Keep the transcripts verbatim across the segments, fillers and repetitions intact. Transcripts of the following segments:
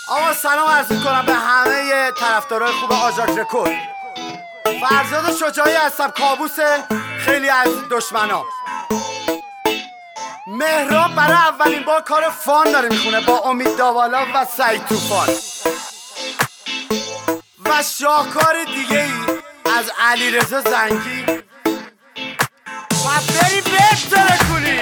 آقا سلام عرض میکنم به همه طرفدارای خوب آژاک رکورد. فرزاد شجاعی هستم، کابوس خیلی از دشمنا. مهراب برای اولین بار کار فان داره میخونه با امید داوالا و سعید توفان و شاهکار دیگه ای از علیرضا زنگی و بری بهتره کنی.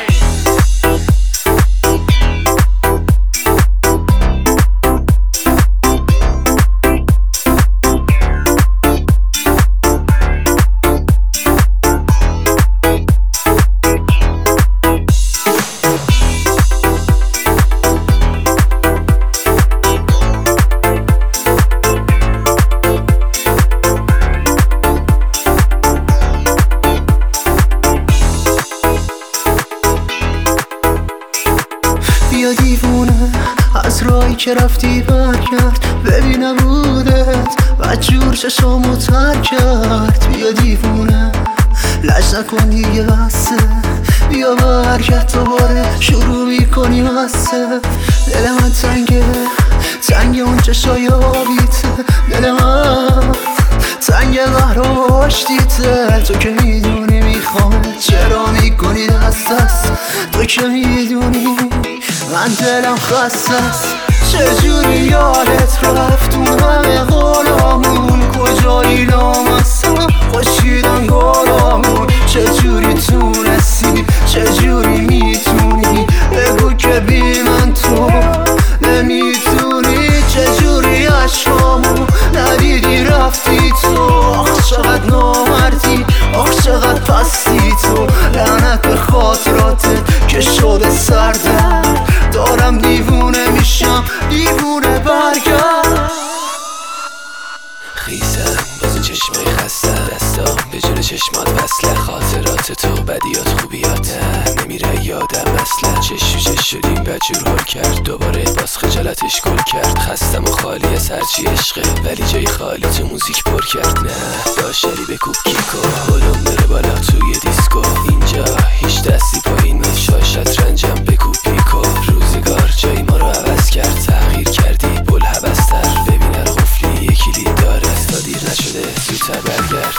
بیا دیوونه از راهی که رفتی برگرد، ببینم بودت و جور چشامو تر کرد. بیا دیوونه لج نکن دیگه بسه، بیا برگرد دوباره شروع میکنی بسه. دل من تنگه تنگ اون چشای آبیته، دل من تنگ قهر و آشتیته. تو که میدونی میخوام چرا میکنی دست دست، تو که میدونی من دلم خسته است. چجوری یادت رفت اون همه قولامون، کجایی لامصب خوشیدن گلامون. چجوری تونستی چجوری میتونی بگو که بی من تو نمیتونی. چجوری عشقامو ندیدی رفتی تو، آخ چقدر نامردی آخ چقدر پستی تو. لعنت به خاطراتت که شده سردم، دارم دیوونه میشم دیوونه برگرد. خیزم باز چشمای خستم، دستام به جلو چشمات وصله. خاطرات تو بدیات خوبیات نمیره یادم اصلا. چش و چش شدیم بجور حال کرد، دوباره باز خجالتش گل کرد. خستم و خالی از هرچی عشقه، ولی جای خالی تو موزیک پر کرد. نه داشتری بکوب کیکو، هلوم بره بالا توی دیسکو. اینجا هیچ دستی پایین نیست، شاشت رنجم بکوب پیکو. روزگار جای ما رو عوض کرد، تغییر کردی بل حبستر. ببین هر قفلی یکی لید داره، تا دیر نشده زودتر برگرد.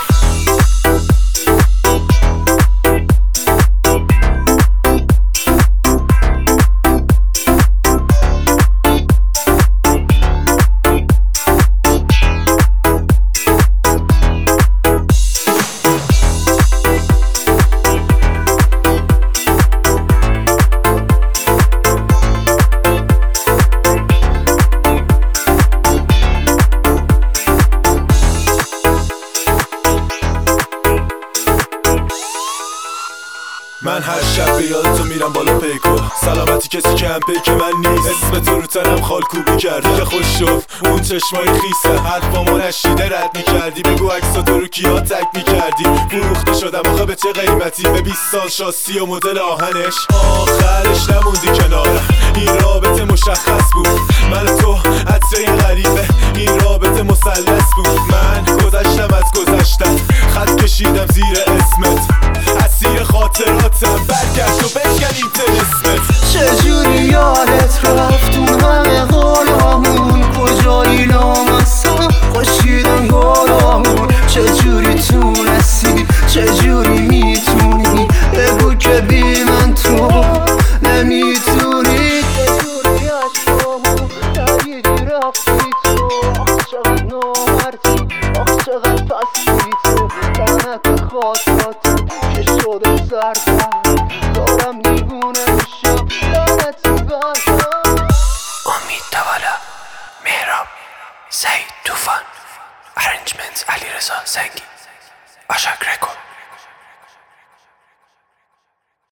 من هر شب به یاد تو میرم بالا پیکو، سلامتی کسی که هم پیک من نیست. اسم تو رو تنم خالکوبی کرده که خوش شد اون چشمای خیسه. حرفامو نشیده رد میکردی، بگو عکسا تو رو کیا تک میکردی. فروخته شدم آخه به چه قیمتی، به بیست سال شاسی و مدل آهنش. آخرش نموندی کنارم، این رابطه مشخص بود. من و تو عطره غریبه، این رابطه مثلث بود. من گذشتم از گذشتم، خط کشیدم زیر اسمت. اسیر خاطراتم برگشت و بشکن این طلسمت. چجوری یادت رفت اون همه قولامون، کجایی لامصب خوشیدن گلامون. چجوری تونستی چجوری میتونی بگو که بی من تو نمیتونی. چجوری عشقامو ندیدی رفتی تو، آخ چقدر نامردی آخ چقدر پستی تو. لعنت به خاطراتت که شده سردم، دارم دیوونه میشم لعنتی برگرد. امید داوالا، مهراب، سعید توفان، ارنجمنت علیرضا زنگی، آژاک رکورد.